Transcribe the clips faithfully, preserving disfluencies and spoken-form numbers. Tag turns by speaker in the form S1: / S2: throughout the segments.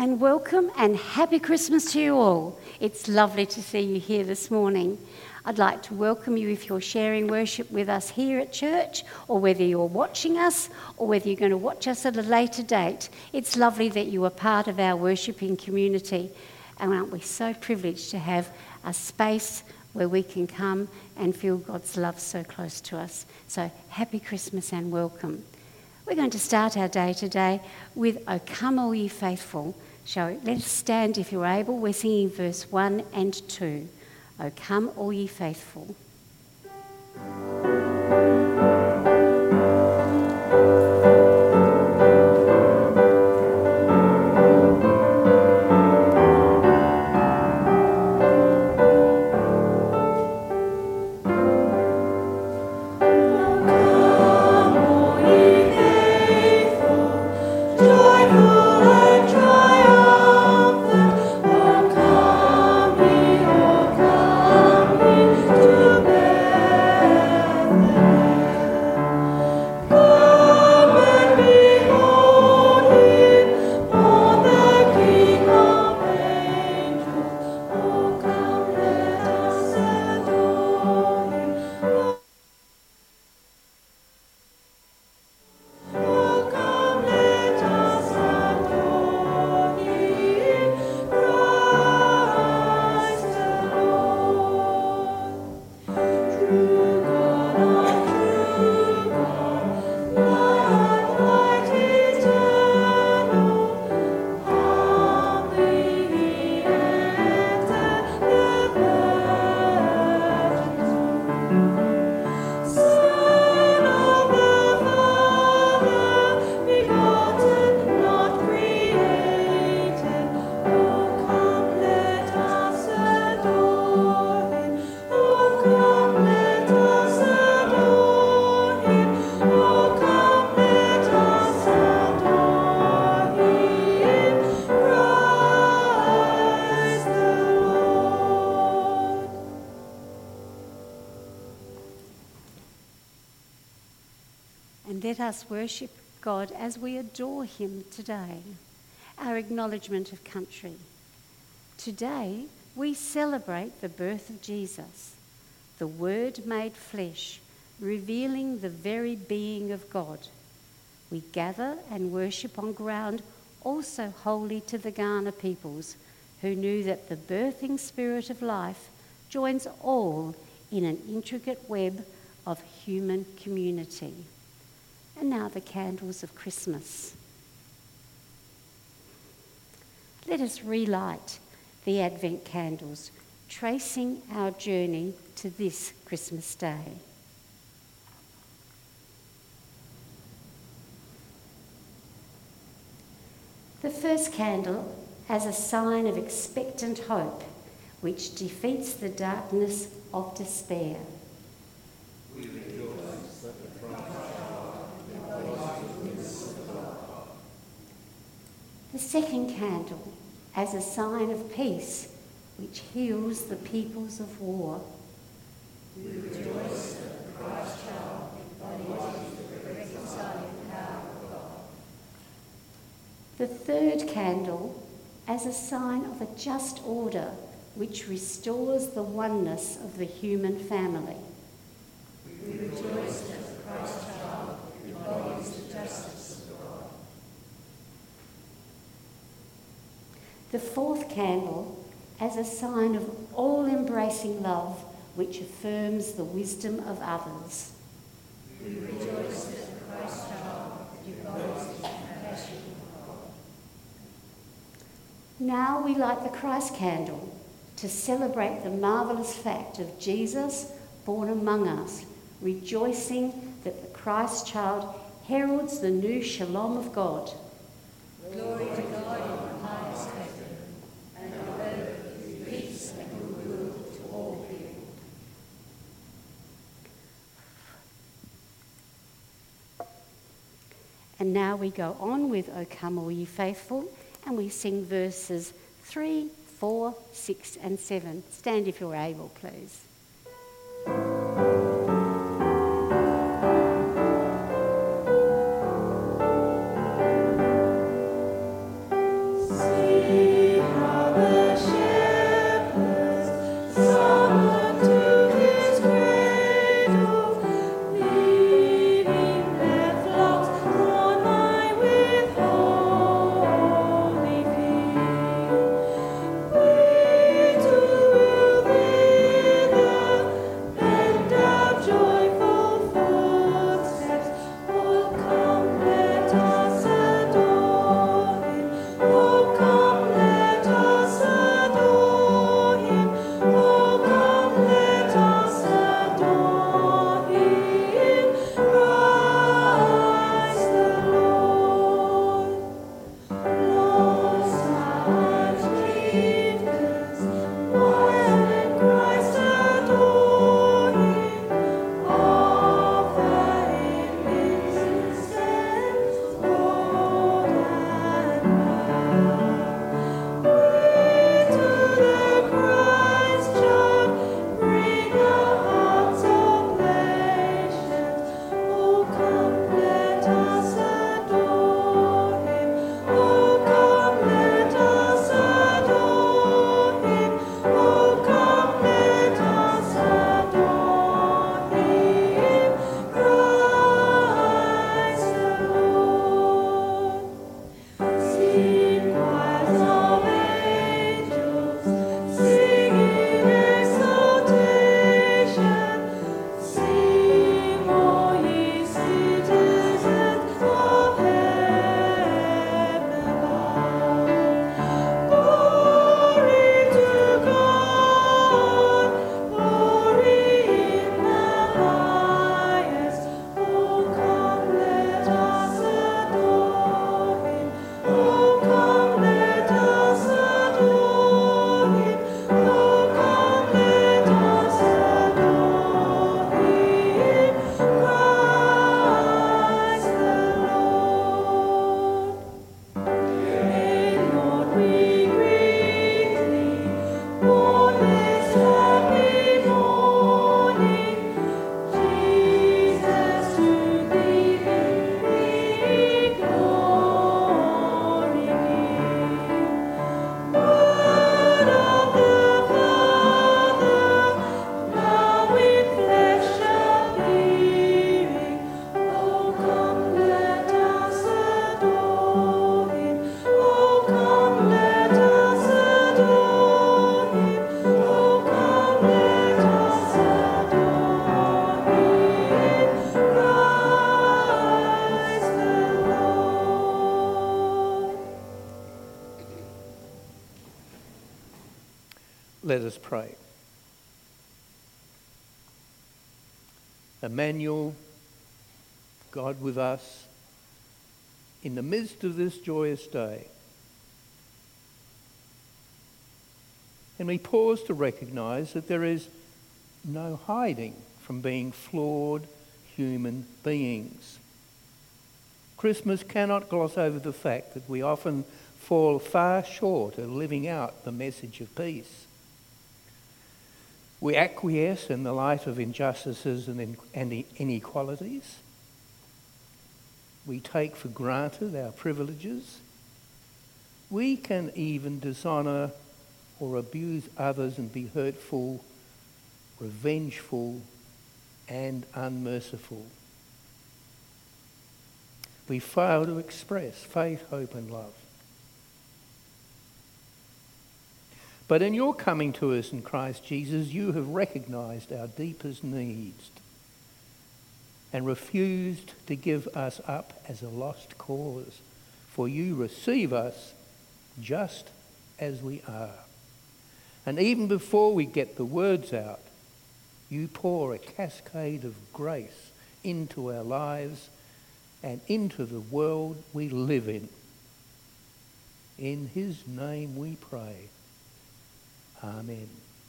S1: And welcome and happy Christmas to you all. It's lovely to see you here this morning. I'd like to welcome you if you're sharing worship with us here at church, or whether you're watching us, or whether you're going to watch us at a later date. It's lovely that you are part of our worshipping community. And aren't we so privileged to have a space where we can come and feel God's love so close to us. So happy Christmas and welcome. We're going to start our day today with O Come All Ye Faithful. Shall we? Let's stand if you're able. We're singing verse one and two. O come all ye faithful. Let us worship God as we adore him today. Our acknowledgement of country. Today, we celebrate the birth of Jesus, the Word made flesh, revealing the very being of God. We gather and worship on ground also holy to the Kaurna peoples, who knew that the birthing spirit of life joins all in an intricate web of human community. And now the candles of Christmas. Let us relight the Advent candles, tracing our journey to this Christmas day. The first candle as a sign of expectant hope, which defeats the darkness of despair. We rejoice that the Christ The second candle as a sign of peace, which heals the peoples of war. We rejoice that the Christ child embodies the reconciling power of God. The third candle as a sign of a just order, which restores the oneness of the human family. We rejoice that the Christ child embodies the justice of God. The fourth candle as a sign of all-embracing love, which affirms the wisdom of others. We rejoice that the Christ child embodies the compassion of God. Now we light the Christ candle to celebrate the marvellous fact of Jesus born among us, rejoicing that the Christ child heralds the new shalom of God. Glory to God in the highest heaven, and on earth peace and goodwill to all people. And now we go on with O Come All Ye Faithful, and we sing verses three, four, six and seven. Stand if you're able, please.
S2: Sing Let us pray. Emmanuel, God with us, in the midst of this joyous day, and we pause to recognise that there is no hiding from being flawed human beings. Christmas cannot gloss over the fact that we often fall far short of living out the message of peace. We acquiesce in the light of injustices and, in, and inequalities. We take for granted our privileges. We can even dishonour or abuse others and be hurtful, revengeful, and unmerciful. We fail to express faith, hope, and love. But in your coming to us in Christ Jesus, you have recognised our deepest needs and refused to give us up as a lost cause, for you receive us just as we are. And even before we get the words out, you pour a cascade of grace into our lives and into the world we live in. In his name we pray. Amen.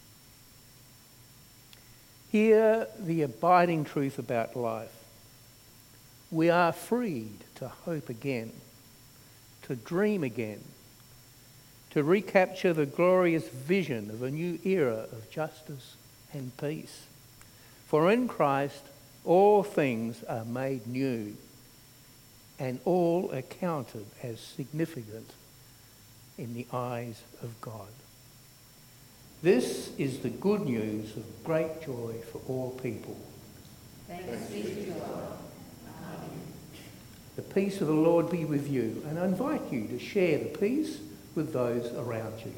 S2: Hear the abiding truth about life. We are freed to hope again, to dream again, to recapture the glorious vision of a new era of justice and peace. For in Christ all things are made new, and all are counted as significant in the eyes of God. This is the good news of great joy for all people.
S1: Thanks be to God. Amen.
S2: The peace of the Lord be with you, and I invite you to share the peace with those around you.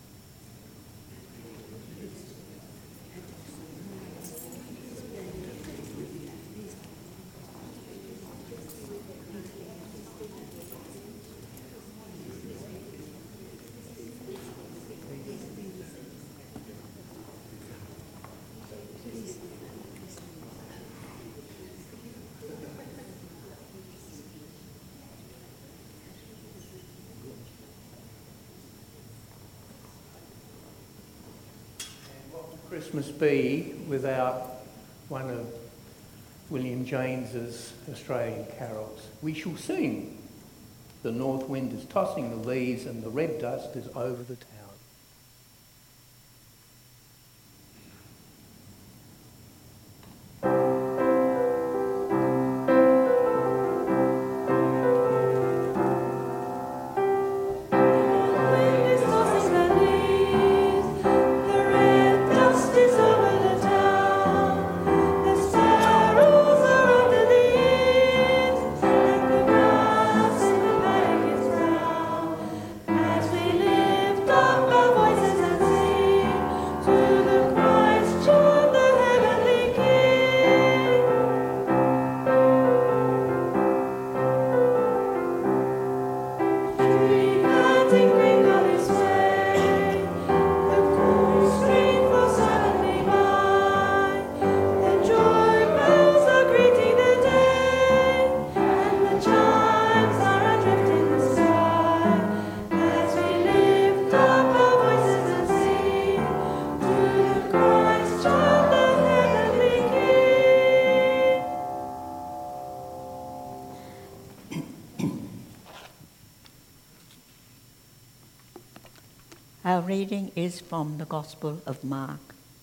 S2: Christmas be without one of William James's Australian carols? We shall sing. The north wind is tossing the leaves and the red dust is over the town.
S3: Our reading is from the Gospel of Mark.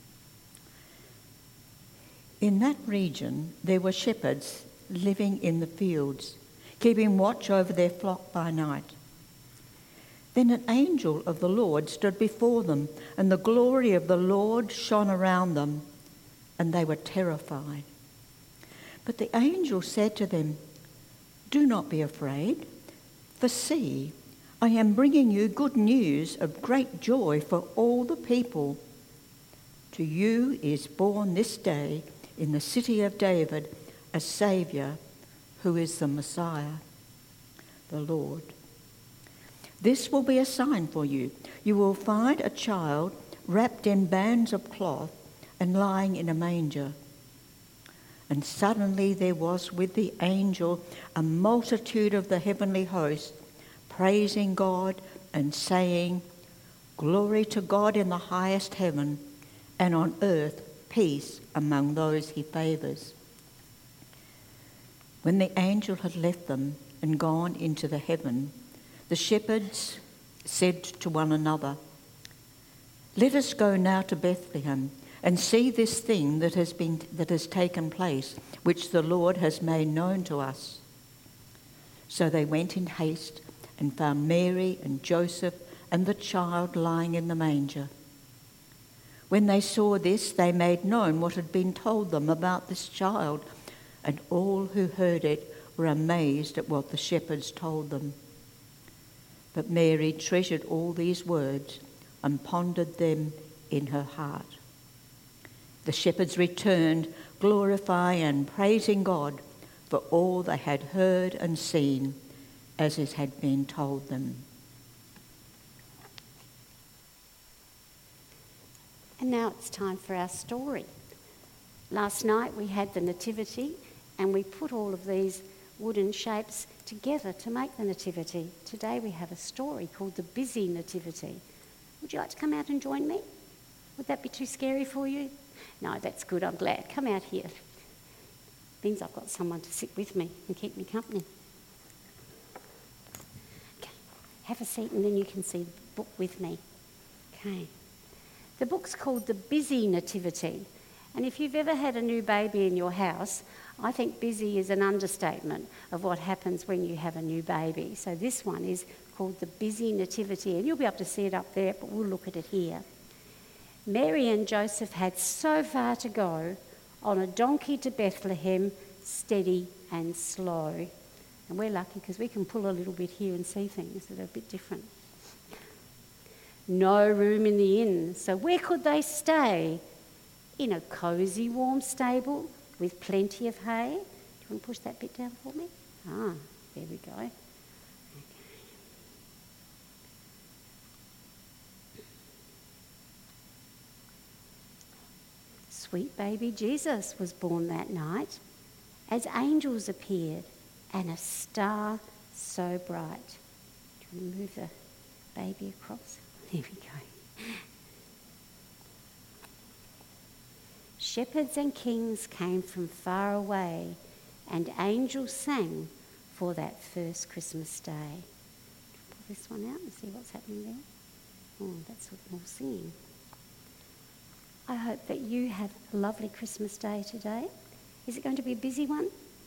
S3: In that region there were shepherds living in the fields, keeping watch over their flock by night. Then an angel of the Lord stood before them, and the glory of the Lord shone around them, and they were terrified. But the angel said to them, "Do not be afraid, for see, I am bringing you good news of great joy for all the people. To you is born this day in the city of David a Saviour, who is the Messiah, the Lord. This will be a sign for you. You will find a child wrapped in bands of cloth and lying in a manger. And suddenly there was with the angel a multitude of the heavenly host, praising God and saying, "Glory to God in the highest heaven, and on earth peace among those he favours." When the angel had left them and gone into the heaven, the shepherds said to one another, "Let us go now to Bethlehem and see this thing that has been that has taken place, which the Lord has made known to us." So they went in haste and found Mary and Joseph and the child lying in the manger. When they saw this, they made known what had been told them about this child, and all who heard it were amazed at what the shepherds told them. But Mary treasured all these words and pondered them in her heart. The shepherds returned, glorifying and praising God for all they had heard and seen, as it had been told them.
S1: And now it's time for our story. Last night we had the nativity, and we put all of these wooden shapes together to make the nativity. Today we have a story called The Busy Nativity. Would you like to come out and join me? Would that be too scary for you? No, that's good, I'm glad. Come out here. Means I've got someone to sit with me and keep me company. Okay, have a seat and then you can see the book with me. Okay. The book's called The Busy Nativity. And if you've ever had a new baby in your house, I think busy is an understatement of what happens when you have a new baby. So this one is called The Busy Nativity, and you'll be able to see it up there, but we'll look at it here. Mary and Joseph had so far to go on a donkey to Bethlehem, steady and slow. And we're lucky because we can pull a little bit here and see things that are a bit different. No room in the inn, so where could they stay? In a cosy, warm stable with plenty of hay. Do you want to push that bit down for me? Ah, there we go. Okay. Sweet baby Jesus was born that night as angels appeared and a star so bright. Do you want to move the baby across? There we go. Shepherds and kings came from far away, and angels sang for that first Christmas day. Pull this one out and see what's happening there. Oh, that's more singing. I hope that you have a lovely Christmas day today. Is it going to be a busy one?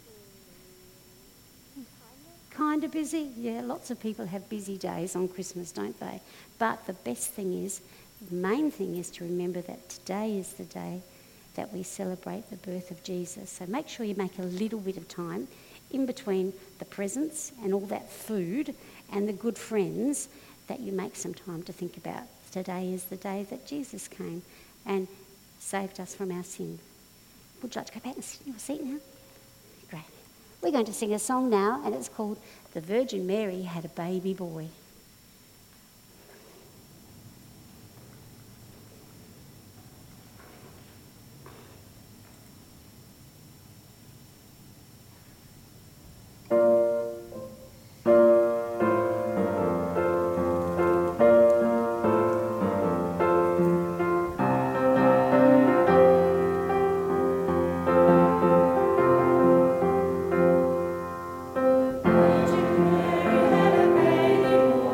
S1: Kind of busy? Yeah, lots of people have busy days on Christmas, don't they? But the best thing is, the main thing is to remember that today is the day that we celebrate the birth of Jesus. So make sure you make a little bit of time in between the presents and all that food and the good friends, that you make some time to think about today is the day that Jesus came and saved us from our sin. Would you like to go back and sit in your seat now? Great. We're going to sing a song now, and it's called The Virgin Mary Had a Baby Boy.
S4: Mary had a baby boy.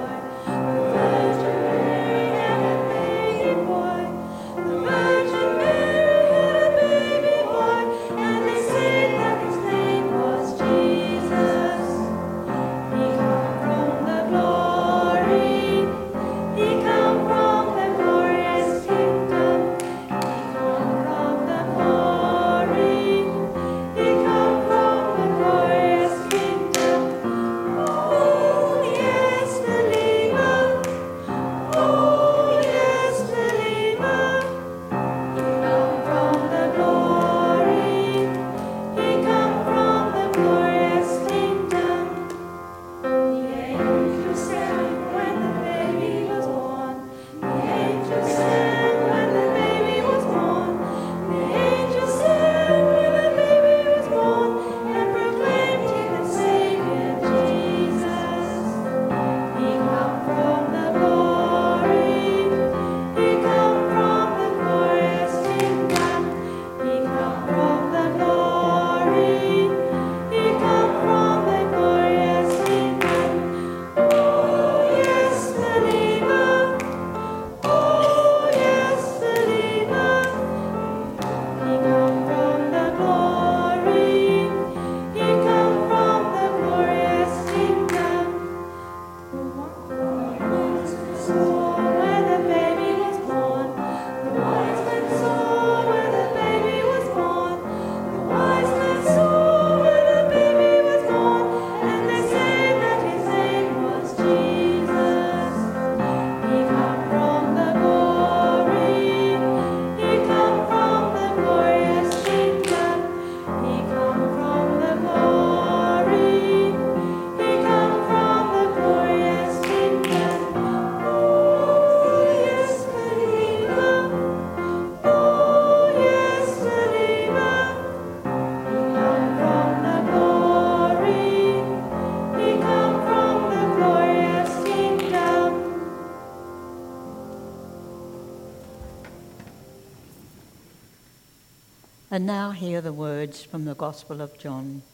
S3: And now hear the words from the Gospel of John.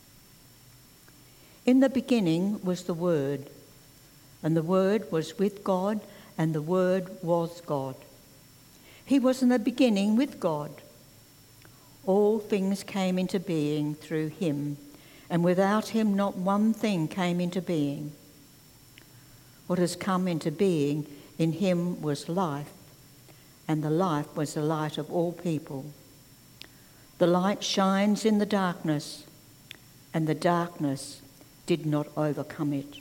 S3: In the beginning was the Word, and the Word was with God, and the Word was God. He was in the beginning with God. All things came into being through him, and without him not one thing came into being. What has come into being in him was life, and the life was the light of all people. The light shines in the darkness, and the darkness did not overcome it.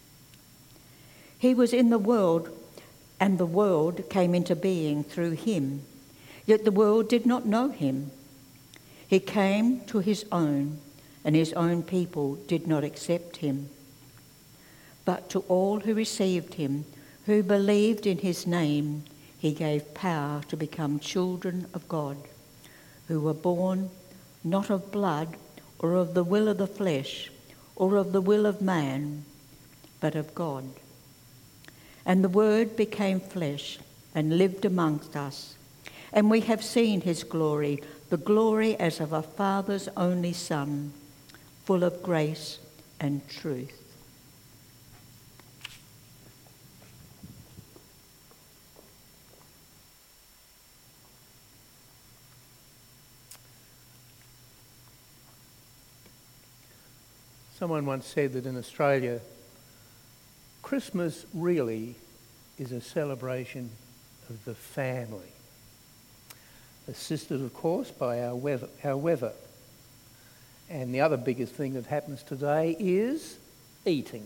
S3: He was in the world, and the world came into being through him, yet the world did not know him. He came to his own, and his own people did not accept him. But to all who received him, who believed in his name, he gave power to become children of God, who were born not of blood or of the will of the flesh or of the will of man, but of God. And the Word became flesh and lived amongst us, and we have seen his glory, the glory as of a Father's only Son, full of grace and truth.
S2: Someone once said that in Australia, Christmas really is a celebration of the family, assisted, of course, by our weather. Our weather. And the other biggest thing that happens today is eating.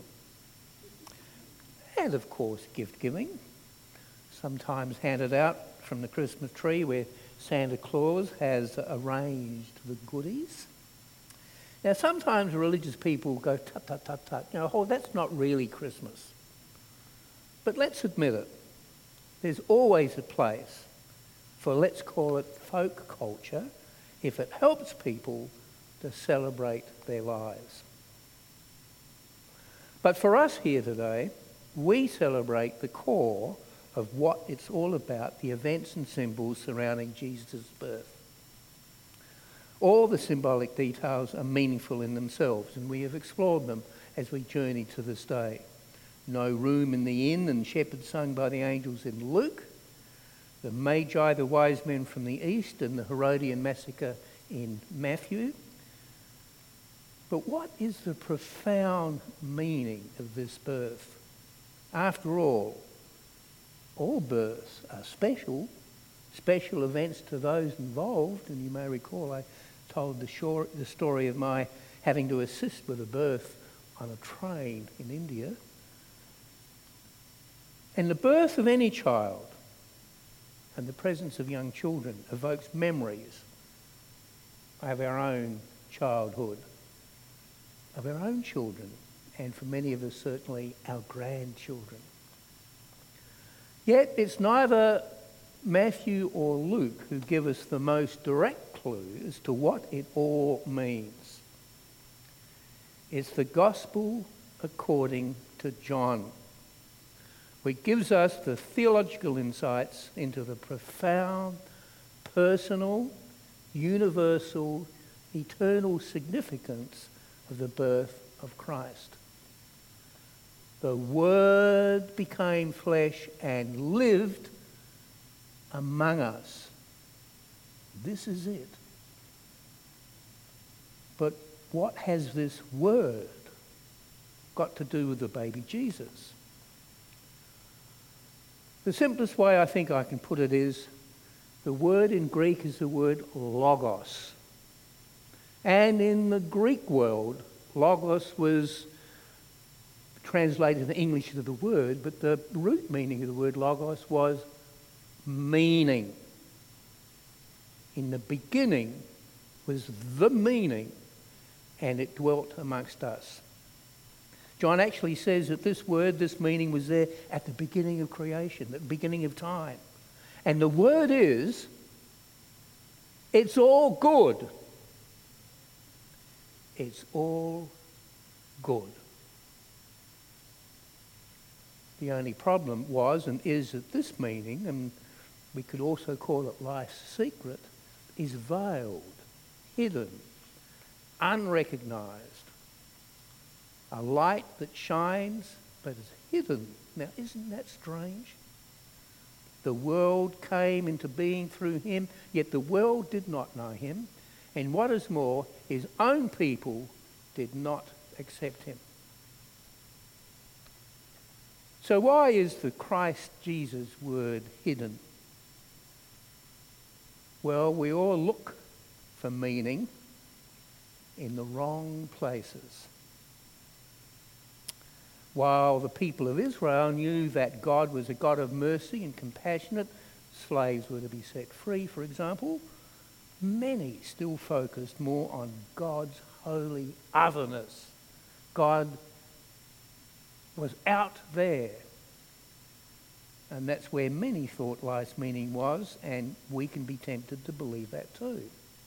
S2: And, of course, gift-giving, sometimes handed out from the Christmas tree where Santa Claus has arranged the goodies. Now, sometimes religious people go, tut, tut, tut, tut, you know, oh, that's not really Christmas. But let's admit it, there's always a place for, let's call it folk culture, if it helps people to celebrate their lives. But for us here today, we celebrate the core of what it's all about, the events and symbols surrounding Jesus' birth. All the symbolic details are meaningful in themselves, and we have explored them as we journey to this day. No room in the inn and shepherds sung by the angels in Luke, the Magi, the wise men from the east, and the Herodian massacre in Matthew. But what is the profound meaning of this birth? After all, all births are special, special events to those involved, and you may recall I told the, short, the story of my having to assist with a birth on a train in India. And the birth of any child and the presence of young children evokes memories of our own childhood, of our own children, and for many of us certainly our grandchildren. Yet it's neither Matthew or Luke who give us the most direct clue as to what it all means. It's the Gospel according to John, which gives us the theological insights into the profound, personal, universal, eternal significance of the birth of Christ. The Word became flesh and lived among us. This is it. But what has this Word got to do with the baby Jesus? The simplest way I think I can put it is the word in Greek is the word logos. And in the Greek world, logos was translated in English to the word, but the root meaning of the word logos was meaning. In the beginning was the meaning, and it dwelt amongst us. John actually says that this word, this meaning was there at the beginning of creation, at the beginning of time. And the word is, it's all good. It's all good. The only problem was and is that this meaning, and we could also call it life's secret, is veiled, hidden, unrecognised. A light that shines but is hidden. Now, isn't that strange? The world came into being through him, yet the world did not know him. And what is more, his own people did not accept him. So why is the Christ Jesus word hidden? Well, we all look for meaning in the wrong places. While the people of Israel knew that God was a God of mercy and compassionate, slaves were to be set free, for example, many still focused more on God's holy otherness. God was out there. And that's where many thought life's meaning was, and we can be tempted to believe that too.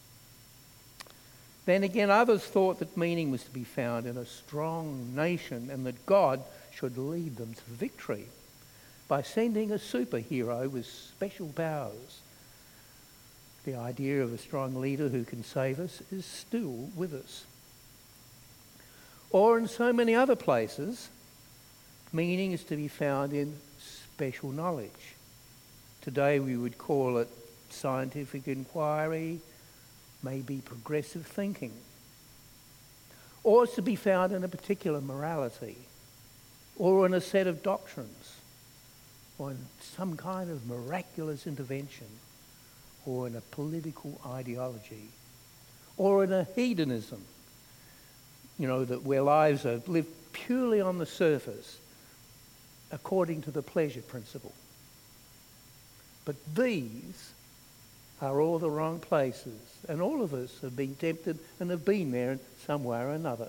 S2: Then again, others thought that meaning was to be found in a strong nation and that God should lead them to victory by sending a superhero with special powers. The idea of a strong leader who can save us is still with us. Or in so many other places, meaning is to be found in special knowledge. Today we would call it scientific inquiry, maybe progressive thinking. Or it's to be found in a particular morality, or in a set of doctrines, or in some kind of miraculous intervention, or in a political ideology, or in a hedonism, you know, that where lives are lived purely on the surface, according to the pleasure principle. But these are all the wrong places, and all of us have been tempted and have been there in some way or another.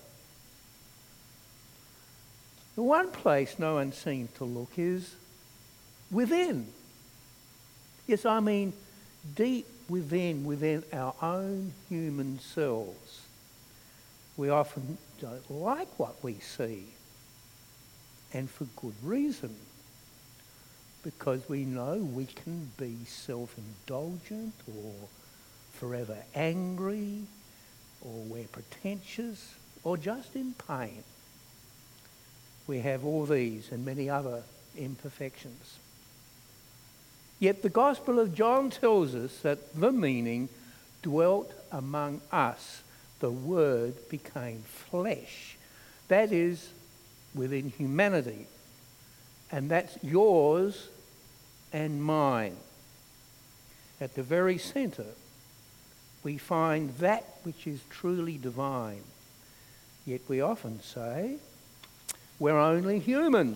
S2: The one place no one seems to look is within. Yes, I mean deep within, within our own human selves. We often don't like what we see, and for good reason. Because we know we can be self-indulgent or forever angry, or we're pretentious, or just in pain. We have all these and many other imperfections. Yet the Gospel of John tells us that the meaning dwelt among us. The Word became flesh. That is, within humanity. And that's yours and mine. At the very centre, we find that which is truly divine. Yet we often say, we're only human.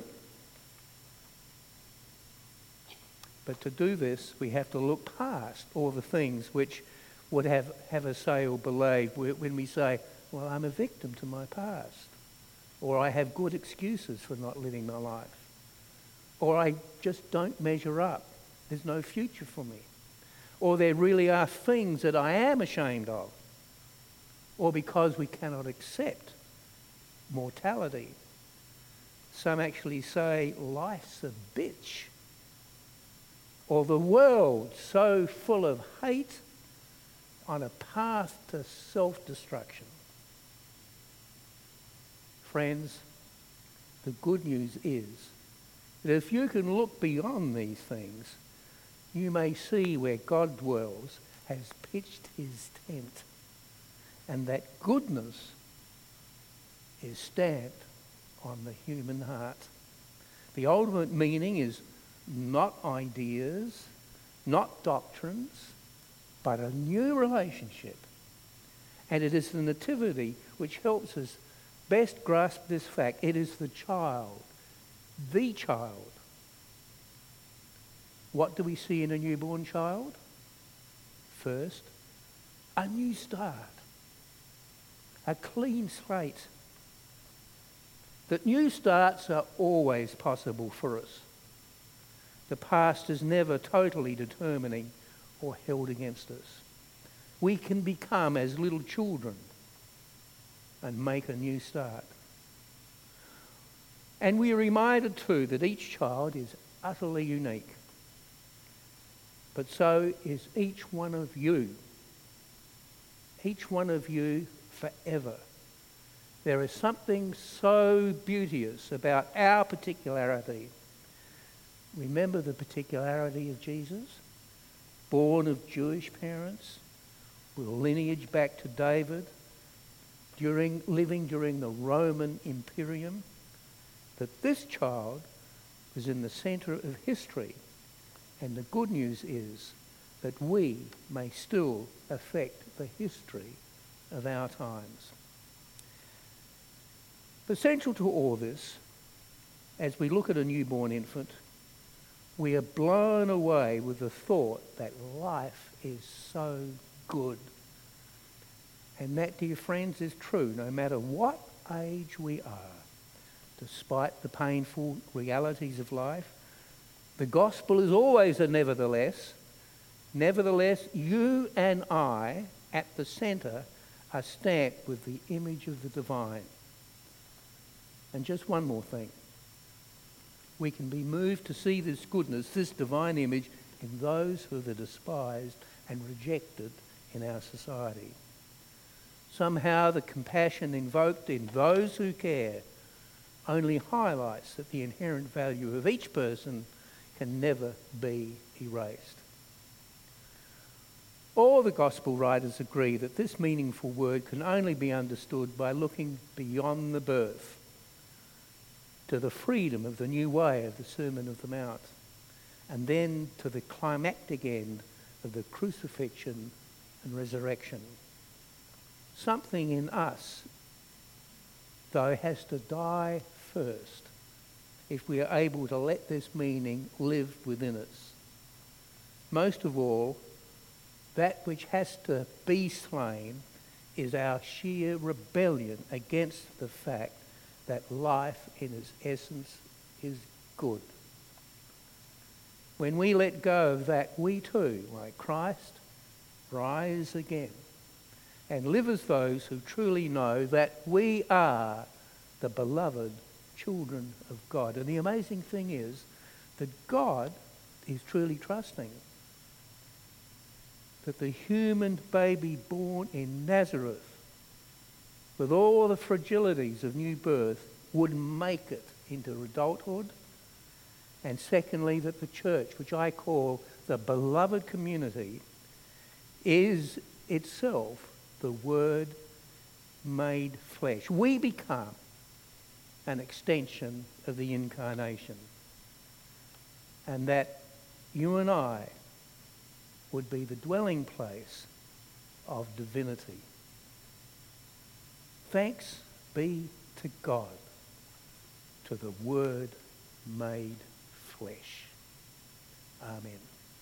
S2: But to do this, we have to look past all the things which would have, have us say or believe when we say, well, I'm a victim to my past. Or I have good excuses for not living my life. Or I just don't measure up. There's no future for me. Or there really are things that I am ashamed of. Or because we cannot accept mortality. Some actually say life's a bitch. Or the world so full of hate on a path to self-destruction. Friends, the good news is that if you can look beyond these things, you may see where God dwells, has pitched his tent, and that goodness is stamped on the human heart. The ultimate meaning is not ideas, not doctrines, but a new relationship. And it is the nativity which helps us best grasp this fact. It is the child, the child. What do we see in a newborn child? First, a new start, a clean slate. That new starts are always possible for us. The past is never totally determining or held against us. We can become as little children and make a new start. And we are reminded too that each child is utterly unique. But so is each one of you each one of you forever. There is something so beauteous about our particularity. Remember the particularity of Jesus? Born of Jewish parents, with a lineage back to David, during living during the Roman Imperium, that this child was in the centre of history. And the good news is that we may still affect the history of our times. But central to all this, as we look at a newborn infant, we are blown away with the thought that life is so good. And that, dear friends, is true no matter what age we are. Despite the painful realities of life, the gospel is always a nevertheless. Nevertheless, you and I, at the centre, are stamped with the image of the divine. And just one more thing. We can be moved to see this goodness, this divine image, in those who are the despised and rejected in our society. Somehow the compassion invoked in those who care only highlights that the inherent value of each person can never be erased. All the gospel writers agree that this meaningful word can only be understood by looking beyond the birth to the freedom of the new way of the Sermon of the Mount, and then to the climactic end of the crucifixion and resurrection. Something in us, though, has to die first if we are able to let this meaning live within us. Most of all, that which has to be slain is our sheer rebellion against the fact that life in its essence is good. When we let go of that, we too, like Christ, rise again and live as those who truly know that we are the beloved children of God. And the amazing thing is that God is truly trusting that the human baby born in Nazareth, with all the fragilities of new birth, would make it into adulthood. And secondly, that the church, which I call the beloved community, is itself the Word made flesh. We become an extension of the incarnation. And that you and I would be the dwelling place of divinity. Thanks be to God, to the Word made flesh. Amen.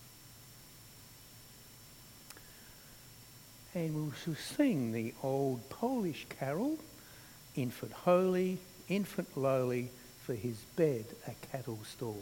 S2: And we shall sing the old Polish carol, Infant Holy, Infant Lowly, for his bed a cattle stall.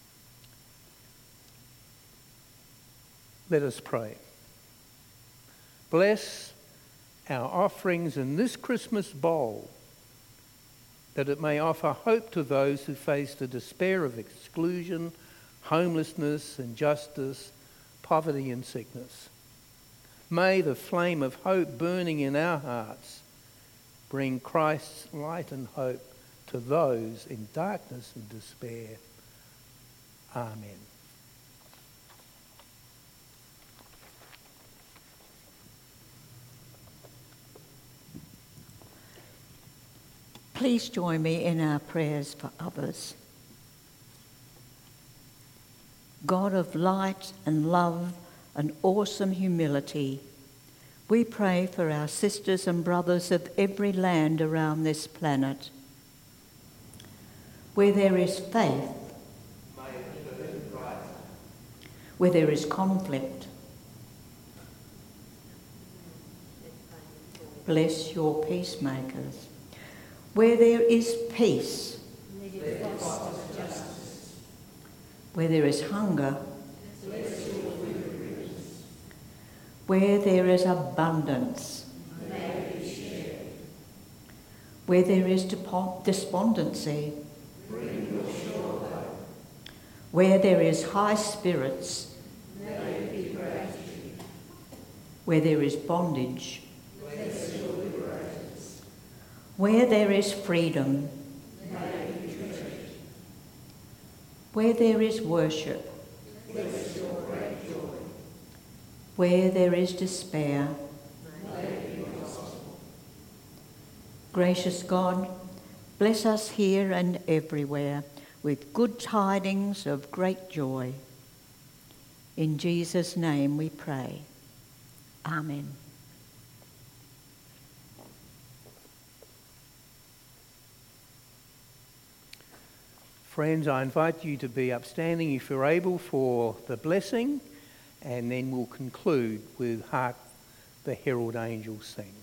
S2: Let us pray. Bless our offerings in this Christmas bowl, that it may offer hope to those who face the despair of exclusion, homelessness, injustice, poverty and sickness. May the flame of hope burning in our hearts bring Christ's light and hope to those in darkness and despair. Amen.
S3: Please join me in our prayers for others. God of light and love and awesome humility, we pray for our sisters and brothers of every land around this planet. Where there is faith, where there is conflict, bless your peacemakers. Where there is peace, where there is hunger, where there is abundance, where there is despondency, where there is high spirits, where there is bondage, where there is freedom, where there is worship, where there is despair. Gracious God, bless us here and everywhere with good tidings of great joy. In Jesus' name we pray. Amen.
S2: Friends, I invite you to be upstanding if you're able for the blessing, and then we'll conclude with Hark the Herald Angels Sing.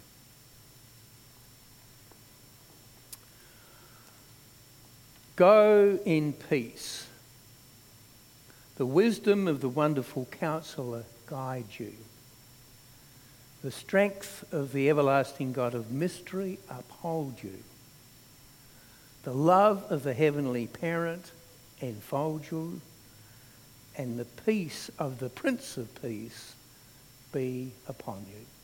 S2: Go in peace. The wisdom of the wonderful Counselor guide you. The strength of the everlasting God of mystery uphold you. The love of the heavenly parent enfold you, and the peace of the Prince of Peace be upon you.